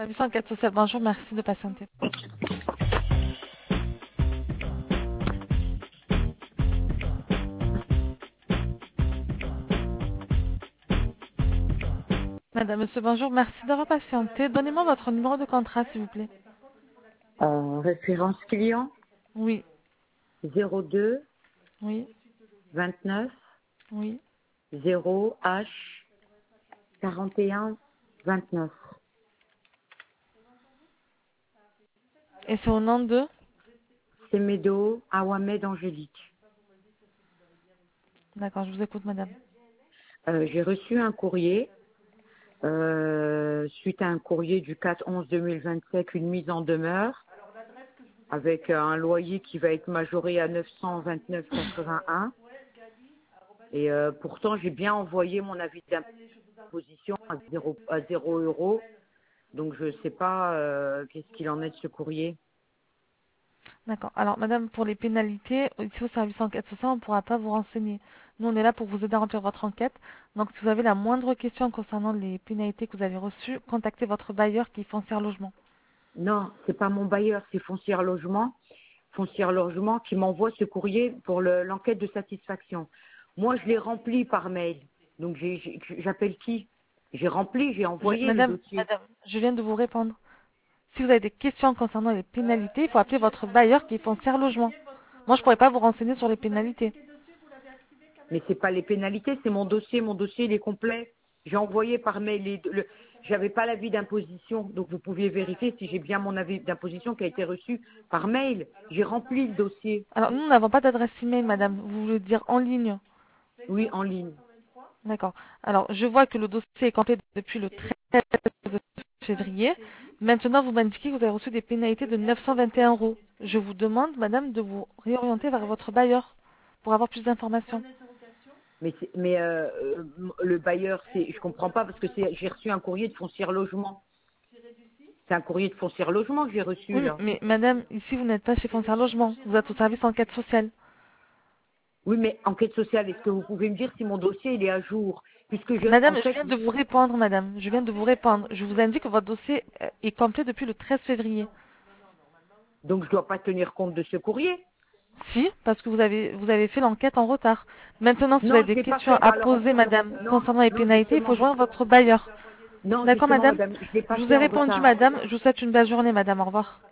service enquête sociale. Bonjour, merci de patienter. Madame, monsieur, bonjour, merci d'avoir patienté. Donnez-moi votre numéro de contrat, s'il vous plaît. Référence client Oui, 02 oui, 29 oui. 0 H 41 29. Et c'est au nom de... C'est Médo, Awamed Angélique. D'accord, je vous écoute, madame. J'ai reçu un courrier, suite à un courrier du 4/11/2025, une mise en demeure, avec un loyer qui va être majoré à 929,81. Et pourtant, j'ai bien envoyé mon avis d'imposition à 0 euros. Donc, je ne sais pas qu'est-ce qu'il en est de ce courrier. D'accord. Alors, madame, pour les pénalités, ici au service enquête sociale, on ne pourra pas vous renseigner. Nous, on est là pour vous aider à remplir votre enquête. Donc, si vous avez la moindre question concernant les pénalités que vous avez reçues, contactez votre bailleur qui est Foncière Logement. Non, c'est pas mon bailleur, c'est Foncière Logement. Foncière Logement qui m'envoie ce courrier pour l'enquête de satisfaction. Moi, je l'ai rempli par mail. Donc, j'appelle qui? J'ai rempli, j'ai envoyé le dossier. Madame, je viens de vous répondre. Si vous avez des questions concernant les pénalités, il faut appeler votre bailleur qui est Foncière Logement. Moi, je ne pourrais pas vous renseigner sur les pénalités. Mais c'est pas les pénalités, c'est mon dossier. Mon dossier, il est complet. J'ai envoyé par mail. J'avais pas l'avis d'imposition, donc vous pouviez vérifier si j'ai bien mon avis d'imposition qui a été reçu par mail. J'ai rempli le dossier. Alors, nous n'avons pas d'adresse email, madame. Vous voulez dire en ligne? Oui, en ligne. D'accord. Alors, je vois que le dossier est complet depuis le 13 février. Maintenant, vous m'indiquez que vous avez reçu des pénalités de 921 euros. Je vous demande, madame, de vous réorienter vers votre bailleur pour avoir plus d'informations. Mais le bailleur, je comprends pas parce que j'ai reçu un courrier de Foncière Logement. C'est un courrier de Foncière Logement que j'ai reçu Oui, là. mais madame, ici, vous n'êtes pas chez Foncière Logement. Vous êtes au service enquête sociale. Oui, mais enquête sociale, est-ce que vous pouvez me dire si mon dossier il est à jour? Puisque en Madame, je fait, viens de vous répondre, madame. Je viens de vous répondre. Je vous indique que votre dossier est complet depuis le 13 février. donc je dois pas tenir compte de ce courrier. Si, parce que vous avez fait l'enquête en retard. Maintenant, si vous avez Non, des je l'ai pas questions fait. à Bah alors, poser, madame, non, concernant les non, pénalités, il faut justement, joindre votre bailleur. non, D'accord, justement, madame? madame, je l'ai pas Je vous fait ai en répondu, retard. madame. Je vous souhaite une belle journée, madame. Au revoir.